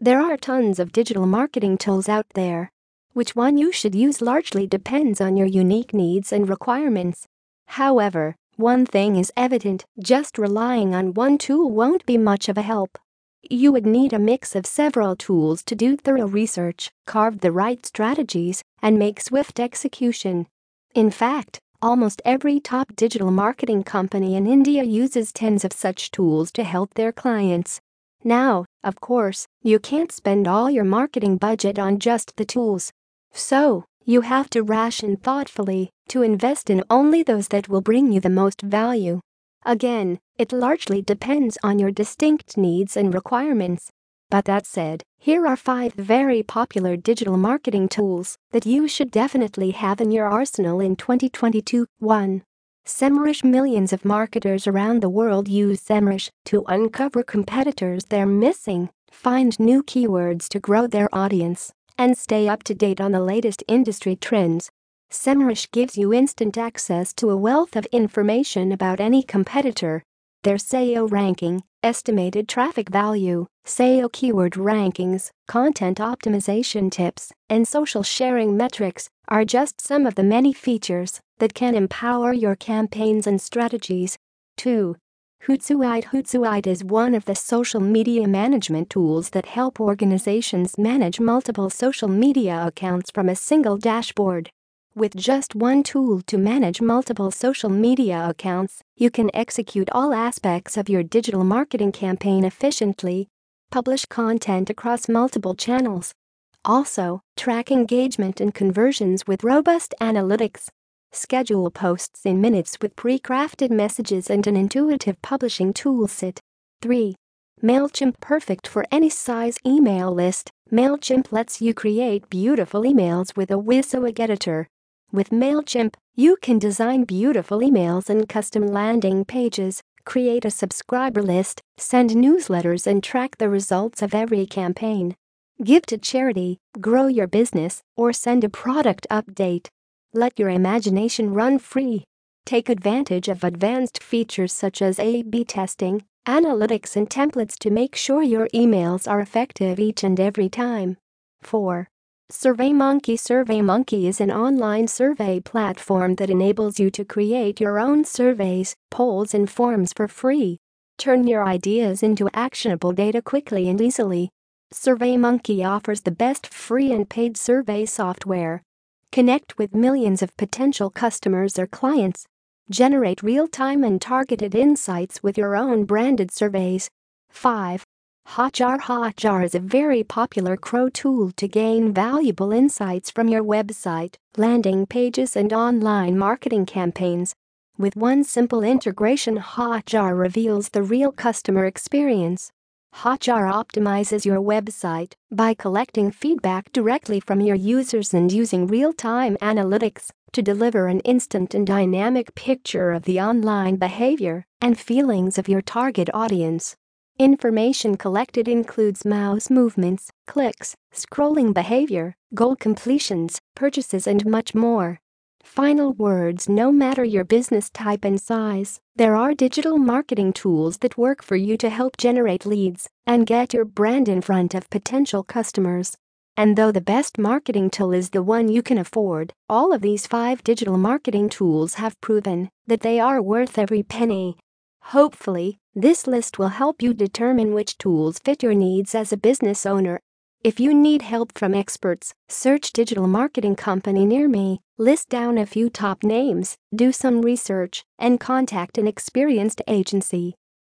There are tons of digital marketing tools out there. Which one you should use largely depends on your unique needs and requirements. However, one thing is evident: just relying on one tool won't be much of a help. You would need a mix of several tools to do thorough research, carve the right strategies, and make swift execution. In fact, almost every top digital marketing company in India uses tens of such tools to help their clients. Now, of course, you can't spend all your marketing budget on just the tools. So, you have to ration thoughtfully to invest in only those that will bring you the most value. Again, it largely depends on your distinct needs and requirements. But that said, here are 5 very popular digital marketing tools that you should definitely have in your arsenal in 2022. 1. SEMrush. Millions of marketers around the world use SEMrush to uncover competitors they're missing, find new keywords to grow their audience, and stay up to date on the latest industry trends. SEMrush gives you instant access to a wealth of information about any competitor: their SEO ranking, estimated traffic value, SEO keyword rankings, content optimization tips, and social sharing metrics are just some of the many features that can empower your campaigns and strategies. 2. Hootsuite. Hootsuite is one of the social media management tools that help organizations manage multiple social media accounts from a single dashboard. With just one tool to manage multiple social media accounts, you can execute all aspects of your digital marketing campaign efficiently. Publish content across multiple channels. Also, track engagement and conversions with robust analytics. Schedule posts in minutes with pre-crafted messages and an intuitive publishing toolset. 3. MailChimp. Perfect for any size email list, MailChimp lets you create beautiful emails with a WYSIWYG editor. With MailChimp, you can design beautiful emails and custom landing pages, create a subscriber list, send newsletters, and track the results of every campaign. Give to charity, grow your business, or send a product update. Let your imagination run free. Take advantage of advanced features such as A/B testing, analytics, and templates to make sure your emails are effective each and every time. 4. SurveyMonkey. SurveyMonkey is an online survey platform that enables you to create your own surveys, polls, and forms for free. Turn your ideas into actionable data quickly and easily. SurveyMonkey offers the best free and paid survey software. Connect with millions of potential customers or clients. Generate real-time and targeted insights with your own branded surveys. 5. Hotjar. Hotjar is a very popular CRO tool to gain valuable insights from your website, landing pages, and online marketing campaigns. With one simple integration, Hotjar reveals the real customer experience. Hotjar optimizes your website by collecting feedback directly from your users and using real-time analytics to deliver an instant and dynamic picture of the online behavior and feelings of your target audience. Information collected includes mouse movements, clicks, scrolling behavior, goal completions, purchases, and much more. Final words: no matter your business type and size, there are digital marketing tools that work for you to help generate leads and get your brand in front of potential customers. And though the best marketing tool is the one you can afford, all of these 5 digital marketing tools have proven that they are worth every penny. Hopefully, this list will help you determine which tools fit your needs as a business owner. If you need help from experts, search digital marketing company near me, list down a few top names, do some research, and contact an experienced agency.